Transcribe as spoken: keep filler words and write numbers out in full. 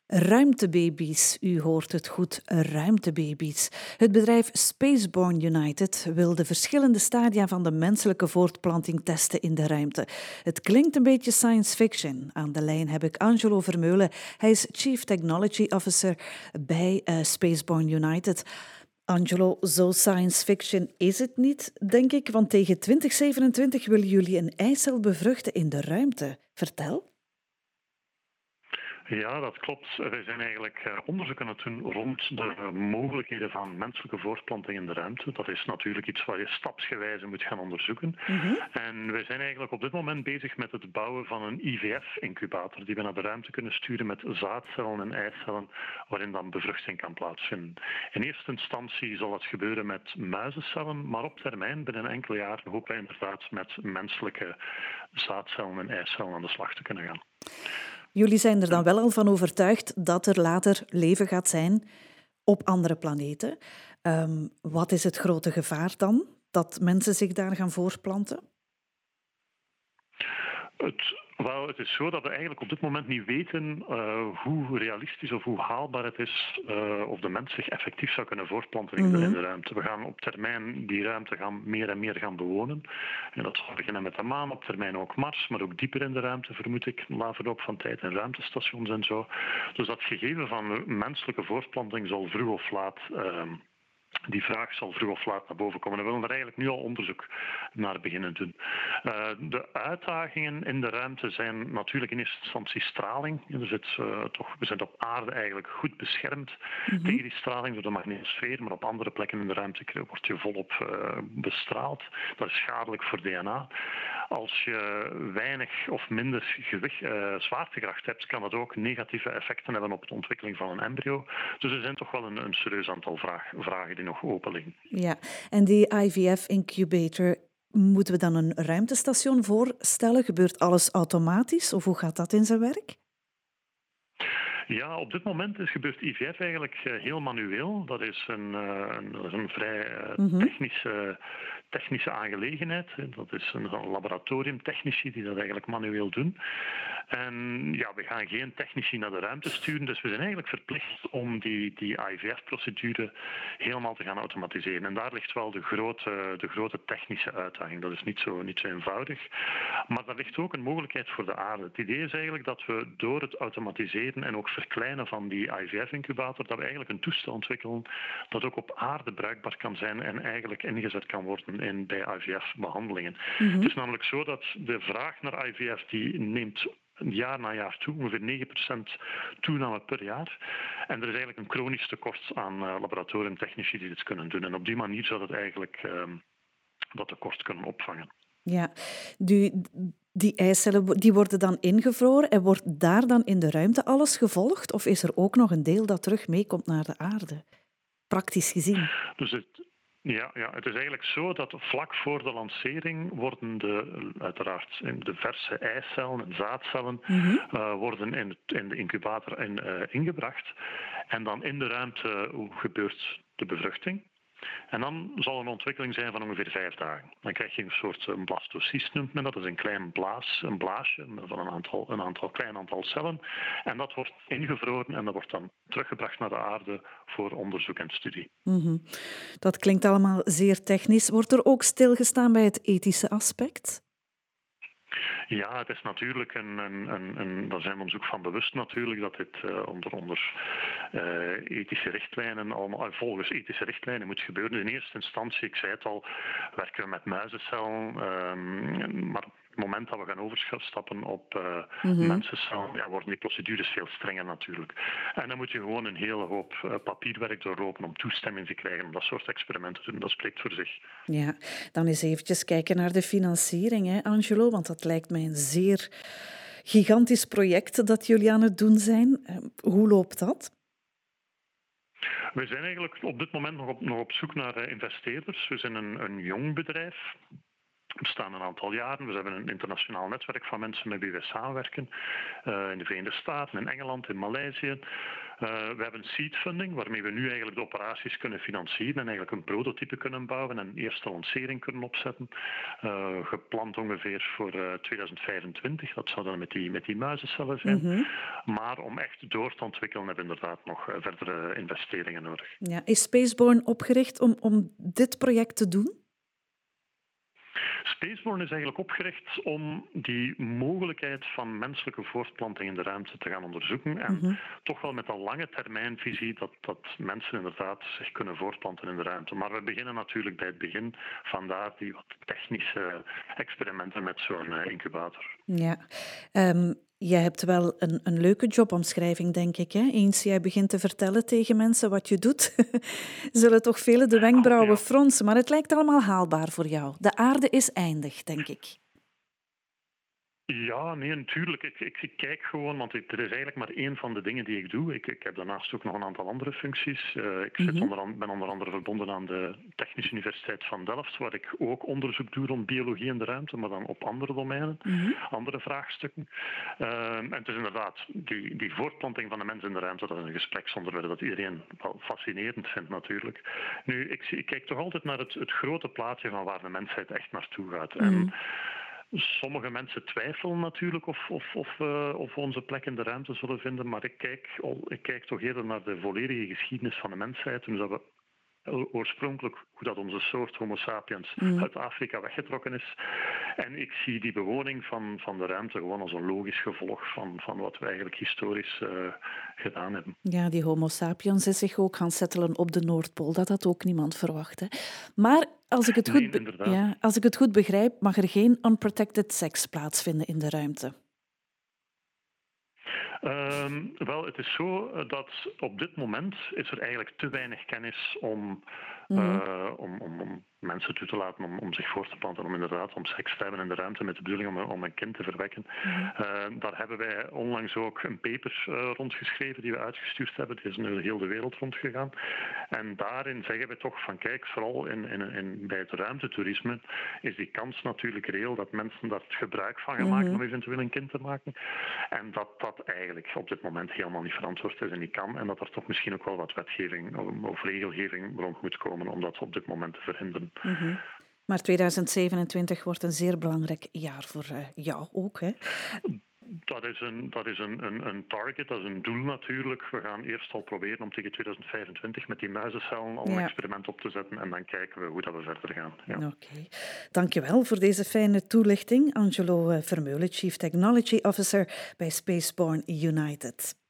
Ruimtebaby's, u hoort het goed, ruimtebaby's. Het bedrijf Spaceborne United wil de verschillende stadia van de menselijke voortplanting testen in de ruimte. Het klinkt een beetje science fiction. Aan de lijn heb ik Angelo Vermeulen. Hij is Chief Technology Officer bij uh, Spaceborne United. Angelo, zo science fiction is het niet, denk ik, want tegen twintig zevenentwintig willen jullie een eicel bevruchten in de ruimte. Vertel. Ja, dat klopt. Wij zijn eigenlijk uh, onderzoek aan het doen rond de mogelijkheden van menselijke voortplanting in de ruimte. Dat is natuurlijk iets wat je stapsgewijze moet gaan onderzoeken. Mm-hmm. En wij zijn eigenlijk op dit moment bezig met het bouwen van een I V F-incubator die we naar de ruimte kunnen sturen met zaadcellen en eicellen waarin dan bevruchting kan plaatsvinden. In eerste instantie zal dat gebeuren met muizencellen, maar op termijn, binnen enkele jaren, hopen wij inderdaad met menselijke zaadcellen en eicellen aan de slag te kunnen gaan. Jullie zijn er dan wel al van overtuigd dat er later leven gaat zijn op andere planeten. Um, wat is het grote gevaar dan, dat mensen zich daar gaan voortplanten? Het, wel, het is zo dat we eigenlijk op dit moment niet weten uh, hoe realistisch of hoe haalbaar het is uh, of de mens zich effectief zou kunnen voortplanten in, mm-hmm. de, in de ruimte. We gaan op termijn die ruimte gaan meer en meer gaan bewonen. En dat zal beginnen met de maan, op termijn ook Mars, maar ook dieper in de ruimte, vermoed ik, na verloop van tijd en ruimtestations en zo. Dus dat gegeven van menselijke voortplanting zal vroeg of laat... Uh, Die vraag zal vroeg of laat naar boven komen. En we willen er eigenlijk nu al onderzoek naar beginnen doen. Uh, de uitdagingen in de ruimte zijn natuurlijk in eerste instantie straling. Er zit, uh, toch, we zijn op aarde eigenlijk goed beschermd mm-hmm. tegen die straling door de magnetosfeer, maar op andere plekken in de ruimte word je volop uh, bestraald. Dat is schadelijk voor D N A. Als je weinig of minder gewicht, uh, zwaartekracht hebt, kan dat ook negatieve effecten hebben op de ontwikkeling van een embryo. Dus er zijn toch wel een, een serieus aantal vraag, vragen die nog open liggen. Ja, en die I V F-incubator, moeten we dan een ruimtestation voorstellen? Gebeurt alles automatisch of hoe gaat dat in zijn werk? Ja, op dit moment is gebeurt I V F eigenlijk heel manueel. Dat is een, een, dat is een vrij mm-hmm. technische, technische aangelegenheid. Dat is een, een laboratoriumtechnici die dat eigenlijk manueel doen. En ja, we gaan geen technici naar de ruimte sturen, dus we zijn eigenlijk verplicht om die, die I V F-procedure helemaal te gaan automatiseren. En daar ligt wel de grote, de grote technische uitdaging. Dat is niet zo, niet zo eenvoudig. Maar daar ligt ook een mogelijkheid voor de aarde. Het idee is eigenlijk dat we door het automatiseren en ook verkleinen van die I V F-incubator, dat we eigenlijk een toestel ontwikkelen dat ook op aarde bruikbaar kan zijn en eigenlijk ingezet kan worden in, bij I V F-behandelingen. Mm-hmm. Het is namelijk zo dat de vraag naar I V F die neemt jaar na jaar toe, ongeveer negen procent toename per jaar. En er is eigenlijk een chronisch tekort aan uh, laboratoriumtechnici die dit kunnen doen. En op die manier zou het eigenlijk uh, dat tekort kunnen opvangen. Ja, die, die eicellen die worden dan ingevroren en wordt daar dan in de ruimte alles gevolgd? Of is er ook nog een deel dat terug meekomt naar de aarde? Praktisch gezien. Dus het... Ja, ja, het is eigenlijk zo dat vlak voor de lancering worden de, uiteraard de verse eicellen en zaadcellen mm-hmm. uh, worden in, het, in de incubator in, uh, ingebracht. En dan in de ruimte gebeurt de bevruchting. En dan zal een ontwikkeling zijn van ongeveer vijf dagen. Dan krijg je een soort een blastocyst, noemt men dat. Dat is een klein blaas, een blaasje van een aantal, een aantal klein aantal cellen. En dat wordt ingevroren en dat wordt dan teruggebracht naar de aarde voor onderzoek en studie. Mm-hmm. Dat klinkt allemaal zeer technisch. Wordt er ook stilgestaan bij het ethische aspect? Ja, het is natuurlijk een, een, een, een daar zijn we ons ook van bewust natuurlijk dat dit uh, onder, onder uh, ethische richtlijnen, allemaal, uh, volgens ethische richtlijnen moet gebeuren. In eerste instantie, ik zei het al, werken we met muizencellen, uh, maar op het moment dat we gaan overstappen op uh, mm-hmm. mensencellen, ja, worden die procedures veel strenger natuurlijk. En dan moet je gewoon een hele hoop uh, papierwerk doorlopen om toestemming te krijgen om dat soort experimenten te doen. Dat spreekt voor zich. Ja, dan eens eventjes kijken naar de financiering, hè, Angelo, want dat lijkt mij een zeer gigantisch project dat jullie aan het doen zijn. Uh, hoe loopt dat? We zijn eigenlijk op dit moment nog op, nog op zoek naar uh, investeerders. We zijn een, een jong bedrijf. bestaan een aantal jaren. We hebben een internationaal netwerk van mensen met wie we samenwerken. Uh, in de Verenigde Staten, in Engeland, in Maleisië. Uh, we hebben seed funding, waarmee we nu eigenlijk de operaties kunnen financieren en eigenlijk een prototype kunnen bouwen en een eerste lancering kunnen opzetten. Uh, gepland ongeveer voor uh, tweeduizend vijfentwintig, dat zou dan met die, met die muizencellen zijn. Mm-hmm. Maar om echt door te ontwikkelen hebben we inderdaad nog uh, verdere investeringen nodig. Ja, is Spaceborne opgericht om, om dit project te doen? Spaceborne is eigenlijk opgericht om die mogelijkheid van menselijke voortplanting in de ruimte te gaan onderzoeken. En mm-hmm. toch wel met een lange termijnvisie dat, dat mensen inderdaad zich kunnen voortplanten in de ruimte. Maar we beginnen natuurlijk bij het begin. Vandaar die wat technische experimenten met zo'n incubator. Ja, um... Jij hebt wel een, een leuke jobomschrijving, denk ik. Hè? Eens jij begint te vertellen tegen mensen wat je doet, zullen toch velen de wenkbrauwen fronsen. Maar het lijkt allemaal haalbaar voor jou. De aarde is eindig, denk ik. Ja, nee, natuurlijk. Ik, ik, ik kijk gewoon, want er is eigenlijk maar één van de dingen die ik doe. Ik, ik heb daarnaast ook nog een aantal andere functies. Uh, ik zit mm-hmm. onder, ben onder andere verbonden aan de Technische Universiteit van Delft, waar ik ook onderzoek doe rond biologie in de ruimte, maar dan op andere domeinen, mm-hmm. andere vraagstukken. Uh, en het is inderdaad, die, die voortplanting van de mens in de ruimte, dat is een gespreksonderwerp dat iedereen wel fascinerend vindt natuurlijk. Nu, ik, ik kijk toch altijd naar het, het grote plaatje van waar de mensheid echt naartoe gaat. Mm-hmm. En sommige mensen twijfelen natuurlijk of, of, of, uh, of we onze plek in de ruimte zullen vinden, maar ik kijk, ik kijk toch eerder naar de volledige geschiedenis van de mensheid. Dus dat we oorspronkelijk, hoe dat onze soort Homo sapiens mm. uit Afrika weggetrokken is. En ik zie die bewoning van, van de ruimte gewoon als een logisch gevolg van, van wat we eigenlijk historisch uh, gedaan hebben. Ja, die Homo sapiens is zich ook gaan settelen op de Noordpool. Dat had ook niemand verwacht. Hè? Maar als ik, het goed be- nee, ja, als ik het goed begrijp, mag er geen unprotected seks plaatsvinden in de ruimte. Um, wel, het is zo dat op dit moment is er eigenlijk te weinig kennis om, mm-hmm. uh, om, om, om mensen toe te laten om, om zich voor te planten, om inderdaad om seks te hebben in de ruimte met de bedoeling om, om een kind te verwekken. Mm-hmm. Uh, daar hebben wij onlangs ook een paper uh, rondgeschreven die we uitgestuurd hebben. Die is nu heel de wereld rondgegaan. En daarin zeggen we toch van kijk, vooral in, in, in, bij het ruimtetoerisme is die kans natuurlijk reëel dat mensen daar gebruik van gaan maken mm-hmm. om eventueel een kind te maken. En dat dat eigenlijk op dit moment helemaal niet verantwoord is en niet kan. En dat er toch misschien ook wel wat wetgeving of regelgeving rond moet komen om dat op dit moment te verhinderen. Mm-hmm. Maar tweeduizend zevenentwintig wordt een zeer belangrijk jaar voor uh, jou ook, hè? Dat is, een, dat is een, een, een target, dat is een doel natuurlijk. We gaan eerst al proberen om tegen tweeduizend vijfentwintig met die muizencellen al een ja. experiment op te zetten en dan kijken we hoe dat we verder gaan. Ja. Oké. Okay. Dank je wel voor deze fijne toelichting. Angelo Vermeulen, Chief Technology Officer bij Spaceborne United.